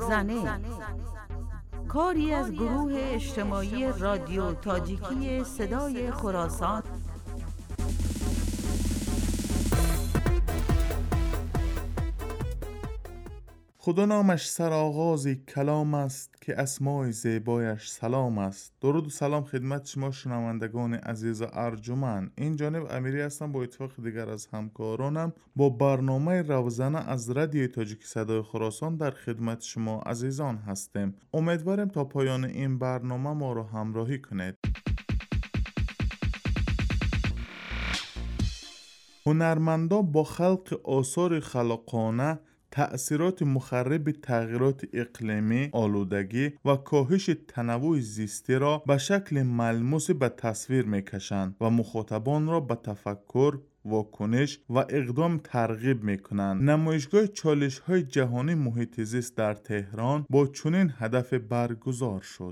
زنه، کاری از گروه اجتماعی رادیو تاجیکی صدای خراسان. خدا نامش سرآغاز کلام است که اسمای زیبایش سلام است. درود و سلام خدمت شما شنوندگان عزیز و ارجمند. این جانب امیری هستم با اتفاق دیگر از همکارانم با برنامه روزانه از رادیو تاجیکی صدای خراسان در خدمت شما عزیزان هستیم. امیدوارم تا پایان این برنامه ما رو همراهی کنید. هنرمندان با خلق آثار خلاقانه تأثیرات مخرب تغییرات اقلیمی، آلودگی و کاهش تنوع زیستی را به شکل ملموس به تصویر می‌کشند و مخاطبان را به تفکر، واکنش و اقدام ترغیب می‌کنند. نمایشگاه چالش‌های جهانی محیط زیست در تهران با چنین هدف برگزار شد.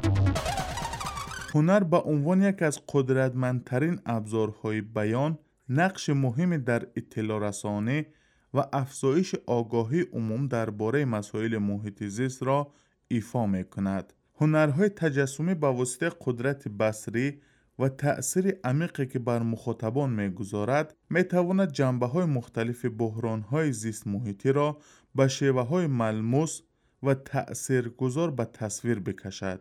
هنر به عنوان یک از قدرتمندترین ابزارهای بیان، نقش مهمی در اطلاع رسانی و افزایش آگاهی عموم درباره مسائل محیط زیست را ایفا می‌کند. هنرهای تجسمی با واسطه قدرت بصری و تأثیر عمیقی که بر مخاطبان می‌گذارد، می‌تواند جنبه‌های مختلف بحران‌های زیست محیطی را به شیوه‌های ملموس و تأثیرگذار به تصویر بکشد.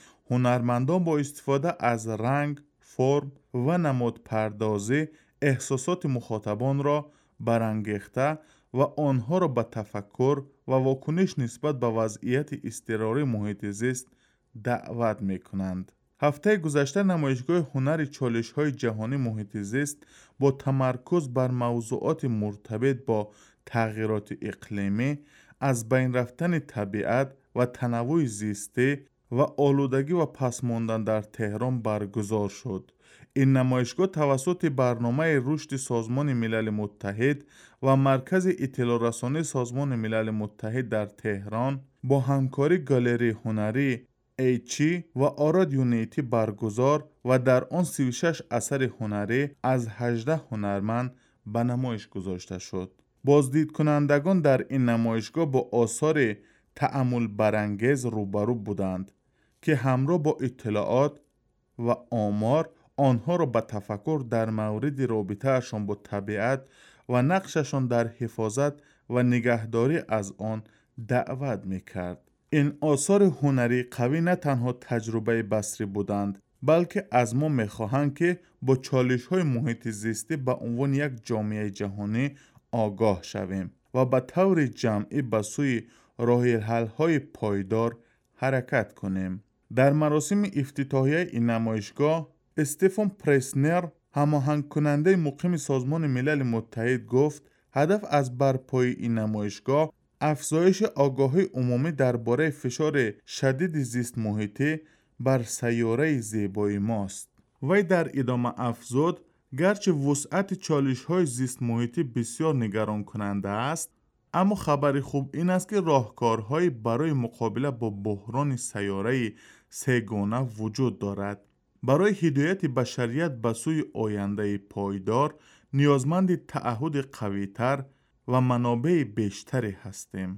هنرمندان با استفاده از رنگ، فرم و نماد پردازی احساسات مخاطبان را برانگیخته و آنها را به تفکر و واکنش نسبت به وضعیت اضطراری محیط زیست دعوت می کنند. هفته گذشته نمایشگاه هنر چالش‌های جهانی محیط زیست با تمرکز بر موضوعات مرتبط با تغییرات اقلیمی، از بین رفتن طبیعت و تنوع زیستی و آلودگی و پسماندن در تهران برگزار شد. این نمایشگاه توسط برنامه رشد سازمان ملل متحد و مرکز اطلاع رسانی سازمان ملل متحد در تهران با همکاری گالری هنری ایچی و آراد یونیتی برگزار و در آن 36 اثر هنری از 18 هنرمند به نمایش گذاشته شد. بازدید کنندگان در این نمایشگاه با آثار تأمل برانگیز روبرو بودند که همراه با اطلاعات و آمار آنها را به تفکر در مورد رابطه‌شان با طبیعت و نقششان در حفاظت و نگهداری از آن دعوت می‌کرد. این آثار هنری قوی نه تنها تجربه بصری بودند، بلکه از ما می‌خواهند که با چالش‌های محیط زیستی به عنوان یک جامعه جهانی آگاه شویم و به طور جمعی به سوی راه حل‌های پایدار حرکت کنیم. در مراسم افتتاحیه این نمایشگاه استفان پرسنر، هماهنگ کننده مقیم سازمان ملل متحد گفت هدف از برپای این نمایشگاه افزایش آگاهی عمومی درباره فشار شدید زیست محیطی بر سیاره زیبای ماست. وی در ادامه افزود گرچه وسعت چالش‌های زیست محیطی بسیار نگران کننده است، اما خبر خوب این است که راهکارهایی برای مقابله با بحران سیاره سه‌گانه وجود دارد. برای هدایت بشریت به سوی آینده پایدار نیازمند تعهد قوی‌تر و منابع بیشتری هستیم.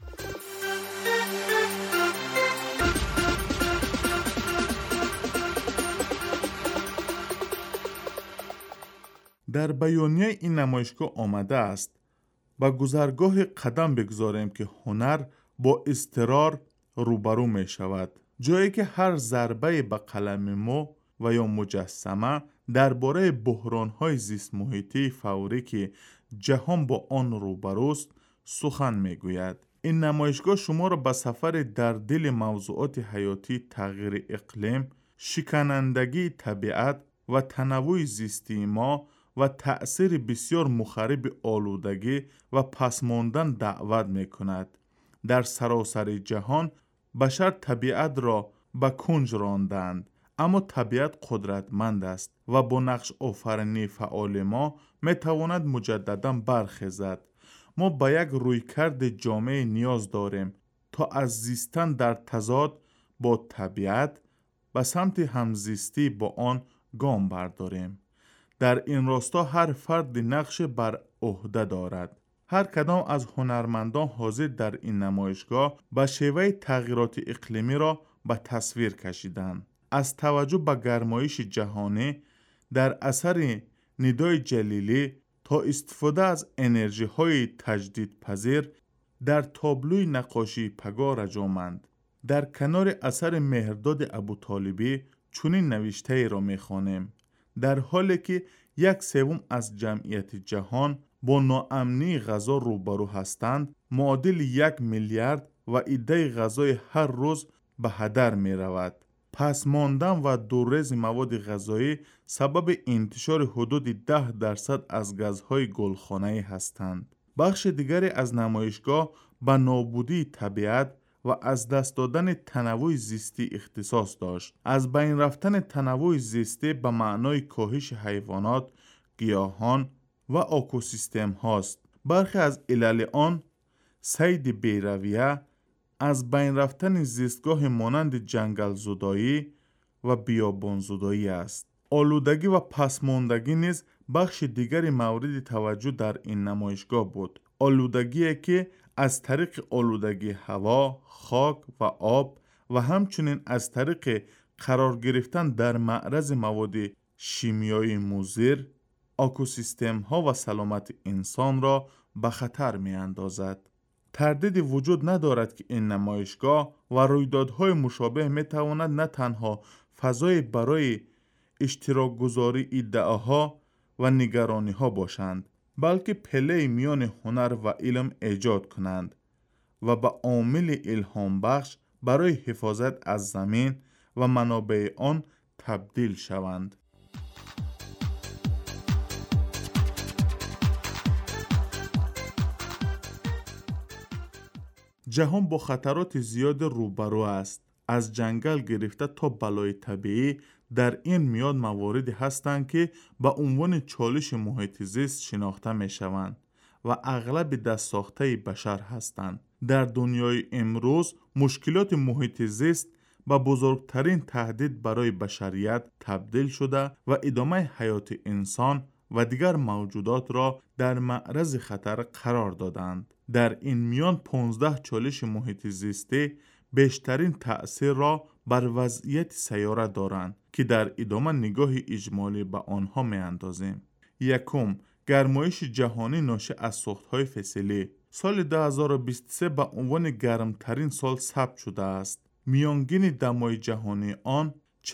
در بیانیه این نمایشگاه آمده است با گذرگاه قدم بگذاریم که هنر با اضطرار روبرو می شود، جایی که هر ضربه به قلم ما و یا مجسمه درباره بحران‌های زیست محیطی فوری که جهان با آن روبروست سخن میگوید. این نمایشگاه شما را به سفر در دل موضوعات حیاتی تغییر اقلیم، شکنندگی طبیعت و تنوع زیستی ما و تأثیر بسیار مخرب آلودگی و پسماندن دعوت میکند. در سراسر جهان بشر طبیعت را به کنج راندند، اما طبیعت قدرتمند است و با نقش آفرینی فعال ما میتواند مجددا برخیزد. ما به یک رویکرد جامع نیاز داریم تا از زیستن در تضاد با طبیعت به سمت همزیستی با آن گام برداریم. در این راستا هر فرد نقش بر عهده دارد. هر کدام از هنرمندان حاضر در این نمایشگاه به شیوه تغییرات اقلیمی را به تصویر کشیدند. از توجه به گرمایش جهانی در اثر ندای جلیلی تا استفاده از انرژی های تجدیدپذیر در تابلوی نقاشی پگاه رجامند. در کنار اثر مهرداد ابوطالبی چنین نوشته ای را می‌خوانیم: در حالی که 1/3 از جمعیت جهان با ناامنی غذا روبرو هستند، معادل 1 میلیارد و عده غذای هر روز به هدر می رود. پس ماندن و دوریز مواد غذایی سبب انتشار حدود 10% از گازهای گلخانه‌ای هستند. بخش دیگری از نمایشگاه به نابودی طبیعت و از دست دادن تنوع زیستی اختصاص داشت. از بین رفتن تنوع زیستی به معنای کاهش حیوانات، گیاهان و اکوسیستم هاست. برخی از علل آن صید بی‌رویه، از بین رفتن زیستگاه مانند جنگل زدایی و بیابان زدایی است. آلودگی و پسماندگی نیز بخش دیگری مورد توجه در این نمایشگاه بود. آلودگی که از طریق آلودگی هوا، خاک و آب و همچنین از طریق قرار گرفتن در معرض مواد شیمیایی مضر، اکوسیستم ها و سلامت انسان را به خطر می اندازد. تردیدی وجود ندارد که این نمایشگاه و رویدادهای مشابه می تواند نه تنها فضای برای اشتراک گذاری ادعاها و نگرانی ها باشند، بلکه پله میان هنر و علم ایجاد کنند و به عامل الهام بخش برای حفاظت از زمین و منابع آن تبدیل شوند. جهان با خطرات زیاد روبرو است. از جنگل گرفته تا بلای طبیعی در این میاد مواردی هستند که به عنوان چالش محیط زیست شناخته می شوند و اغلب دست ساخته بشر هستند. در دنیای امروز مشکلات محیط زیست به بزرگترین تهدید برای بشریت تبدیل شده و ادامه حیات انسان و دیگر موجودات را در معرض خطر قرار دادند. در این میان 15 چالش محیط زیستی بیشترین تأثیر را بر وضعیت سیاره دارند که در ادامه نگاه اجمالی به آنها می اندازیم. یکم، گرمایش جهانی ناشی از سوختهای فسیلی. سال 2023 به عنوان گرمترین سال ثبت شده است. میانگین دمای جهانی آن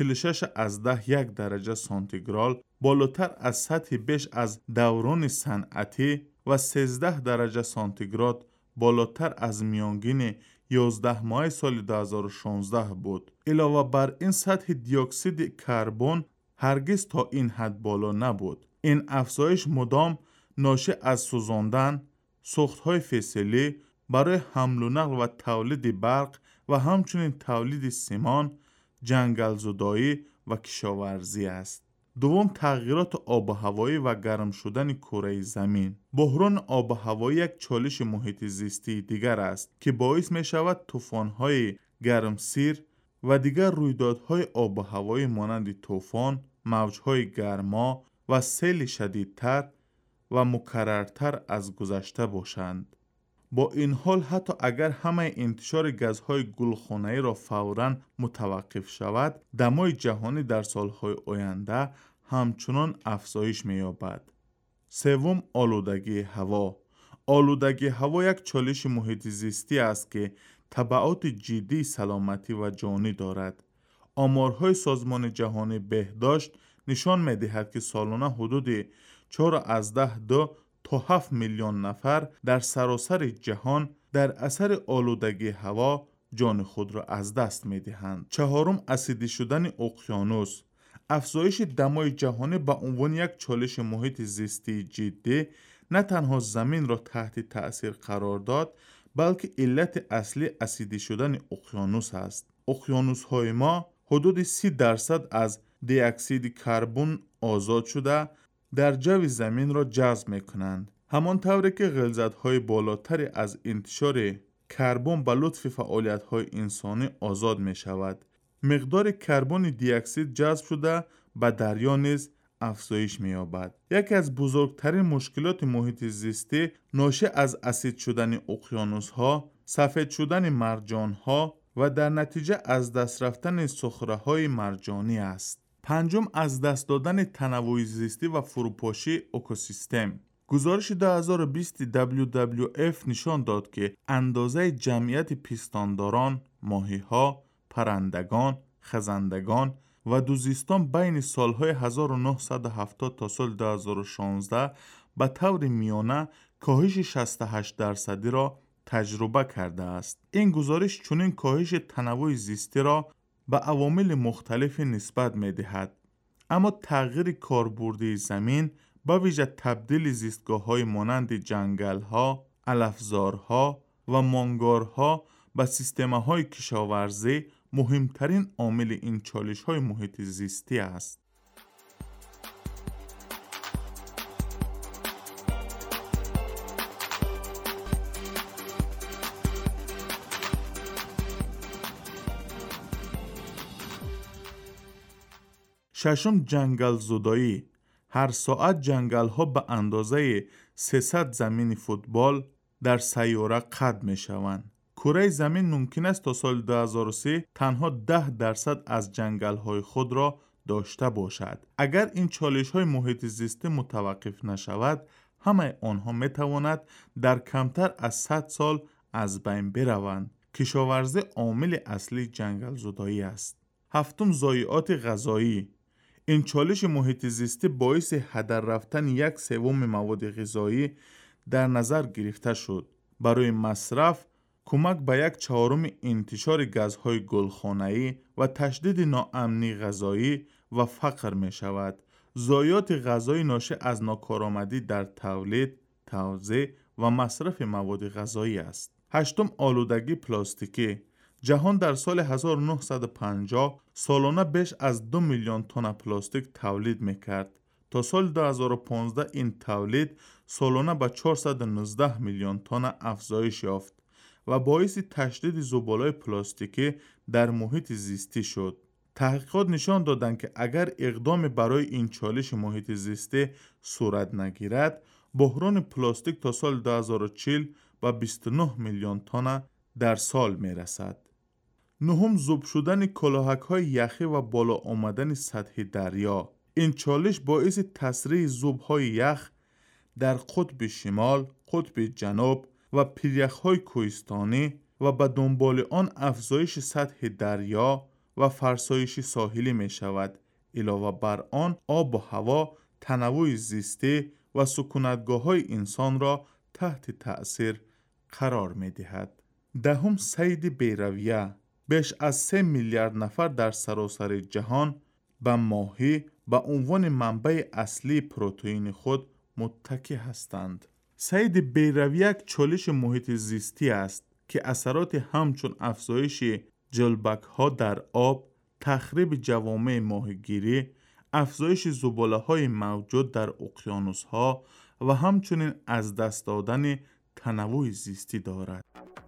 46.1 درجه سانتیگراد بالاتر از سطح بیش از دوران صنعتی و 13 درجه سانتیگراد بالاتر از میانگین 11 ماه سال 2016 بود. علاوه بر این سطح دی اکسید کربن هرگز تا این حد بالا نبود. این افزایش مدام ناشی از سوزاندن سوختهای فسیلی برای حمل و نقل و تولید برق و همچنین تولید سیمان، جنگل زدایی و کشاورزی است. دوم، تغییرات آب و هوایی و گرم شدن کره زمین. بحران آب و هوایی یک چالش محیط زیستی دیگر است که باعث می شود طوفان‌های گرمسیر و دیگر رویدادهای آب و هوایی مانند طوفان، موج‌های گرما و سیل شدیدتر و مکررتر از گذشته باشند. با این حال حتی اگر همه انتشار گازهای گلخانه‌ای را فوراً متوقف شود، دمای جهانی در سالهای آینده همچنان افزایش می‌یابد. سوم، آلودگی هوا. آلودگی هوا یک چالش محیط زیستی است که تبعات جدی سلامتی و جانی دارد. آمارهای سازمان جهانی بهداشت نشان می‌دهد که سالانه حدود 4.2 تا 7 میلیون نفر در سراسر جهان در اثر آلودگی هوا جان خود را از دست می‌دهند. چهارم، اسیدی شدن اقیانوس. افزایش دمای جهانی به عنوان یک چالش محیط زیستی جدی نه تنها زمین را تحت تأثیر قرار داد، بلکه علت اصلی اسیدی شدن اقیانوس است. اقیانوس‌های ما حدود 30% از دی اکسید کربن آزاد شده در جو زمین را جذب می‌کنند. همانطوری که غلظت‌های بالاتری از انتشار کربن به لطف فعالیت‌های انسانی آزاد می‌شود. مقدار کربن دی اکسید جذب شده به دریا نیز افزایش می‌یابد. یکی از بزرگترین مشکلات محیط زیستی ناشی از اسید شدن اقیانوس‌ها، سفید شدن مرجان‌ها و در نتیجه از دست رفتن صخره‌های مرجانی است. پنجم، از دست دادن تنوع زیستی و فروپاشی اکوسیستم. گزارش 2020 WWF نشان داد که اندازه جمعیت پیستانداران، ماهی‌ها، پرندگان، خزندگان و دوزیستان بین سالهای 1970 تا سال 2016 به طور میانه کاهش 68% را تجربه کرده است. این گزارش چنین کاهش تنوع زیستی را به عوامل مختلفی نسبت می‌دهد، اما تغییر کاربردی زمین با ویژه تبدیل زیستگاه‌های مانند جنگل‌ها، علفزارها و مانگارها به سیستم‌های کشاورزی مهمترین عامل این چالش‌های محیط زیستی است. ششم، جنگل زدایی. هر ساعت جنگل ها به اندازه 300 زمین فوتبال در سیاره قطع می شوند. کره زمین ممکن است تا سال 2003 تنها 10% از جنگل های خود را داشته باشد. اگر این چالش های محیط زیستی متوقف نشود، همه آنها می تواند در کمتر از 100 سال از بین بروند. کشاورزی عامل اصلی جنگل زدایی است. هفتم، ضایعات غذایی. این چالش محیط زیستی باعث هدر رفتن 1/3 مواد غذایی در نظر گرفته شد. برای مصرف، کمک به 1/4 انتشار گازهای گلخانه‌ای و تشدید ناامنی غذایی و فقر می شود. ضایعات غذایی ناشی از ناکارآمدی در تولید، توزیع و مصرف مواد غذایی است. هشتم، آلودگی پلاستیکی. جهان در سال 1950 سالانه بیش از 2 میلیون تن پلاستیک تولید میکرد. تا سال 2015 این تولید سالانه به 419 میلیون تن افزایش یافت و باعث تشدید زباله‌های پلاستیکی در محیط زیستی شد. تحقیقات نشان دادند که اگر اقدام برای این چالش محیط زیستی صورت نگیرد، بحران پلاستیک تا سال 2040 به 29 میلیون تن در سال میرسد. نهم، ذوب شدن کلاهک‌های یخی و بالا آمدن سطح دریا. این چالش باعث تسریع ذوب‌های یخ در قطب شمال، قطب جنوب و پیریخ‌های کوهستانی و به دنبال آن افزایش سطح دریا و فرسایش ساحلی می شود. علاوه بر آن، آب و هوا، تنوع زیستی و سکونتگاه‌های انسان را تحت تأثیر قرار می دهد. دهم، صید بی‌رویه. بیش از 3 میلیارد نفر در سراسر جهان به ماهی به عنوان منبع اصلی پروتئین خود متکی هستند. صید بی‌رویه یک چالش محیط زیستی است که اثرات همچون افزایش جلبک‌ها در آب، تخریب جوامع ماهیگیری، افزایش زباله‌های موجود در اقیانوس‌ها و همچنین از دست دادن تنوع زیستی دارد.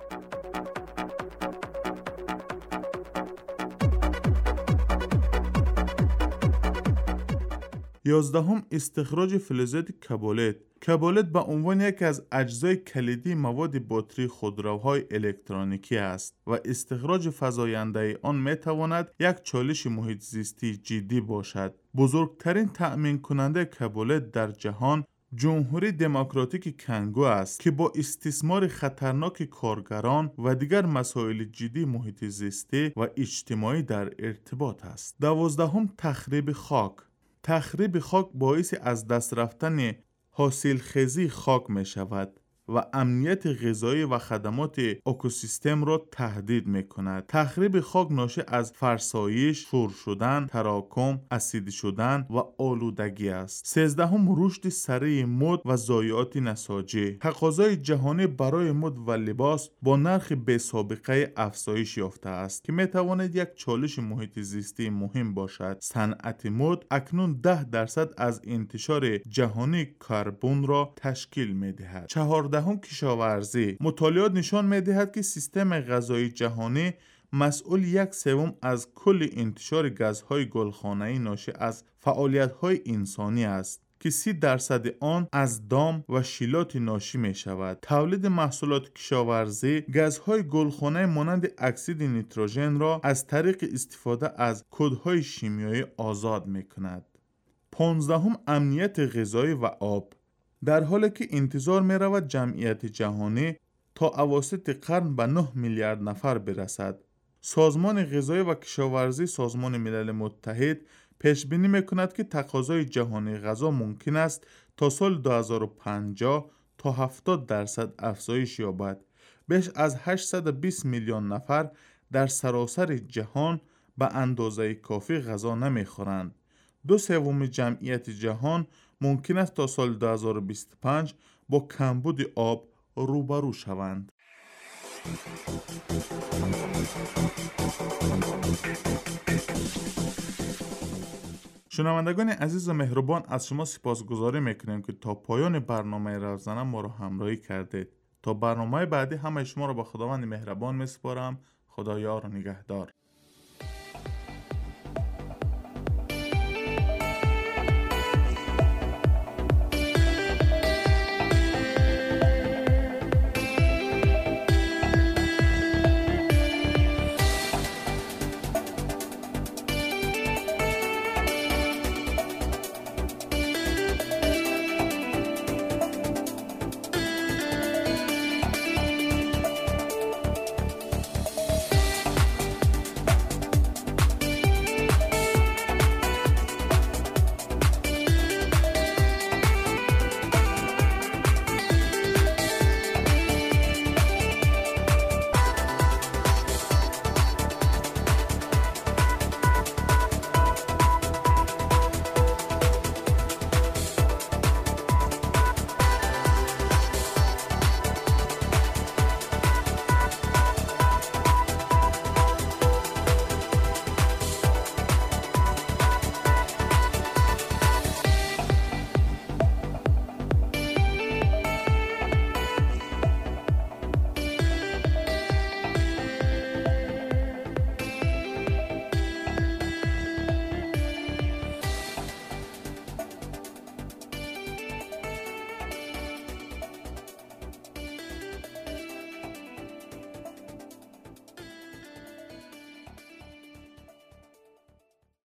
11، استخراج فلزات کبالت. کبالت به عنوان یکی از اجزای کلیدی مواد باتری خودروهای الکترونیکی است و استخراج فزاینده آن می تواند یک چالش محیط زیستی جدی باشد. بزرگترین تأمین کننده کبالت در جهان جمهوری دموکراتیک کنگو است که با استثمار خطرناک کارگران و دیگر مسائل جدی محیط زیستی و اجتماعی در ارتباط است. 12، تخریب خاک. تخریب خاک باعث از دست رفتن حاصلخیزی خاک می شود و امنیت غذایی و خدمات اکوسیستم را تهدید می کند. تخریب خاک ناشی از فرسایش، شور شدن، تراکم، اسیدی شدن و آلودگی است. 13، رشد سریع مد و ضایعات نساجی. تقاضای جهانی برای مد و لباس با نرخ بی سابقه افزایش یافته است که می تواند یک چالش محیط زیستی مهم باشد. صنعت مد اکنون 10% از انتشار جهانی کربن را تشکیل می دهد. 14، کشاورزی. مطالعات نشان می دهد که سیستم غذایی جهانی مسئول 1/3 از کل انتشار گازهای گلخانه‌ای ناشی از فعالیت‌های انسانی است که 30% آن از دام و شیلات ناشی می شود. تولید محصولات کشاورزی گازهای گلخانه مانند اکسید نیتروژن را از طریق استفاده از کدهای شیمیایی آزاد می کند. 15 امنیت غذایی و آب. در حالی که انتظار می رود جمعیت جهانی تا اواسط قرن به 9 میلیارد نفر برسد، سازمان غذایی و کشاورزی سازمان ملل متحد پیش بینی میکند که تقاضای جهانی غذا ممکن است تا سال 2050 تا 70% افزایش یابد. بیش از 820 میلیون نفر در سراسر جهان به اندازه کافی غذا نمیخورند. 2/3 جمعیت جهان ممکن است تا سال 2025 با کمبود آب روبرو شوند. شنوندگان عزیز و مهربان، از شما سپاسگزاری میکنیم که تا پایان برنامه روزانه ما را همراهی کردید. تا برنامه بعدی همه شما را به خداوند مهربان میسپارم. خدایا را نگهدار.